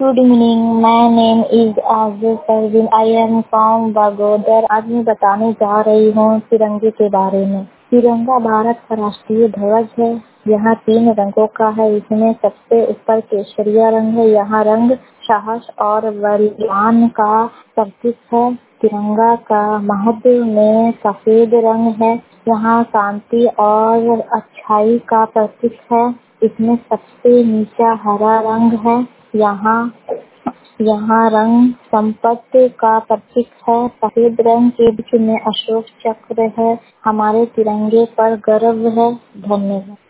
Good evening, my name is Aziz Parveen, I am from Bagodar. आज मैं बताने जा रही हूँ तिरंगे के बारे में। तिरंगा भारत का राष्ट्रीय ध्वज है। यहाँ 3 रंगों का है। इसमें सबसे ऊपर केसरिया रंग है। यहाँ रंग साहस और बलिदान का प्रतीक है। तिरंगा का महत्व में सफेद रंग है। यहाँ शांति और अच्छाई का प्रतीक है। इसमें सबसे नीचा हरा रंग है। यहाँ रंग संपत्ति का प्रतीक है। सफेद रंग के बीच में अशोक चक्र है। हमारे तिरंगे पर गर्व है। धन्यवाद।